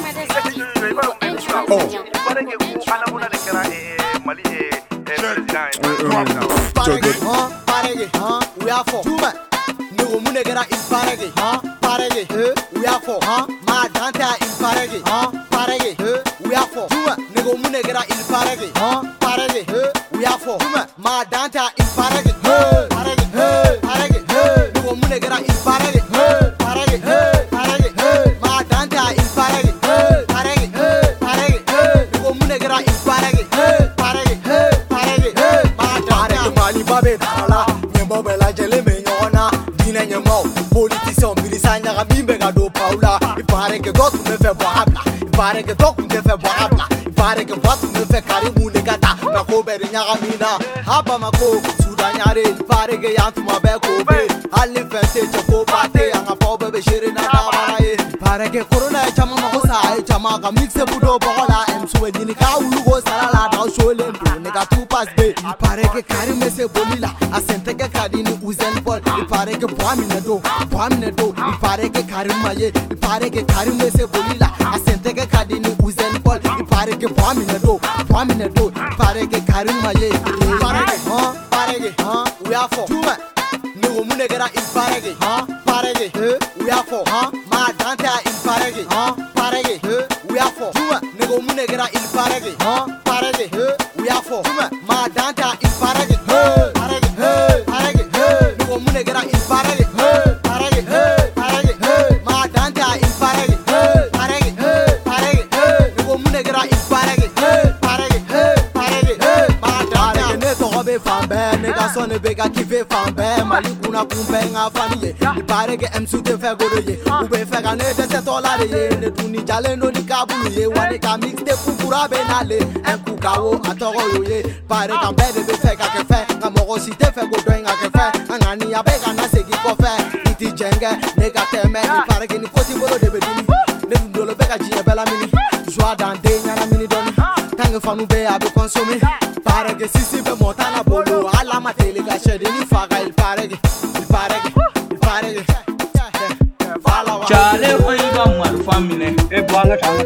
We are for Nego Munegera in Parege, Parege, we are for Ma Danta in Parege, Parege, we are for Nego Munegera in Parege, Parege, we are for Ma Danta in Parege, Parege, Parege, Nego Munegera in Parege, Parege, Parege, Ma Danta in Parege, Parege, Parege, Nego Munegera in Parege, Parege, Parege, Ma Danta Mali Babe Dala, Nyembobela Jeleme Politician, Bilisanya, Bimba do Paula, il pare che Gotu ne fait boabla, il pare che Doku ne fait boabla, il pare che Batu ne fait Karimu Negata, la Kobe Nyagamina, Habamako, Sudanyare, il pare che Yantuma Bekobe, alle feste Choco Pate, and a Pobe Shirina, il pare che Corona Chamakosa, Chamaka, Mixe Budo Bola, and Suedinica, Ugo Sala, Sholen, Negatu Pass Bay, il pare che Karimese Bolila, a Sentega Cadini Uzen Ball, il pare che Boaminado. Boaminado, il pare che Karimaye, il pare che Karimese Bolila, a Sentega Cadini Uzen Ball, il pare che Boaminado, Boaminado, il pare che Karimaye, il pare che, we are for Nego Munegera in Parege, Parege, we are for Ma Danta in Parege, Parege, we are for Nego Munegera in Parege, Parege, we are for Ma Danta in Parege, Parege, Parege, Nego Munegera in Parege, Parege, Parege, Ma Danta in Parege, Parege, Parege, Nego Munegera in Parege, Parege, Parege, Ma Danta ne tobe fambe nega sonne bega kive fambe malikuna kumbenga famille il pare que MSU te fait godoye ou be fait gagner de $7 ne tuni jale no ni kabulu ye wane ka mix de kukura benale en kukawo atoro yoye pare ka bede be fait ka ke fait amoro si te fait godoinga ke fait angani ya bega na segi ko fait iti jenge nega teme il pare que ni koti bolo de bedini ne ndolo bega jiye bela mini joie dande nyana mini doni tangue fanu be abe consommer pare que si be montana bolo ala matele ga shede ni faga il pare que Chale oiga mar famine e banga tanga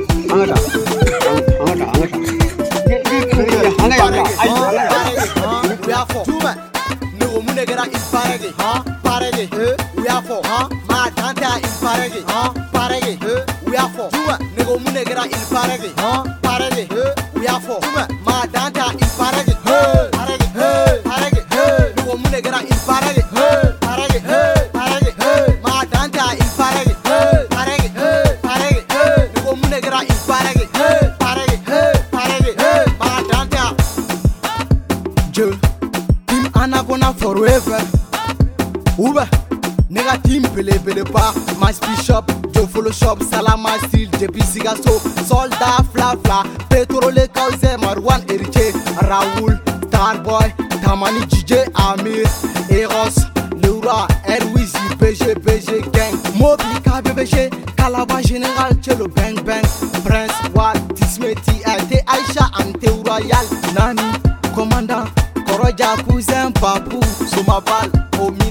we are for Nego Munegera in Parege, Parege, we are for Ma Danta in Parege, Parege, we are for Nego Munegera in Parege, Parege, we are for Ma Danta in Parege, Parege, Parege, Nego Munegera in Parege, Parege, Parege, Ma Danta in Parege, Parege, Parege, Nego Munegera in Parege, Parege, Parege, Ma Danta. Anagona forever. Uba, nigga team pele pa. My speed shop, Joe follow shop, Salama steel, JP Sigaso, Solda, Fla, Petrole Kauze, Marwan Erike, Raoul, Starboy, Tamani DJ, Amir, Eros, Leura, Erwizi, PG, Gang, Mobi, KBBG, Calabar General, Chelo, Bang, Prince, Wal, Tisme, TIT, Aisha, Ante Royal, Nani, Commandant. Koroja cousin papu, sumabal, omi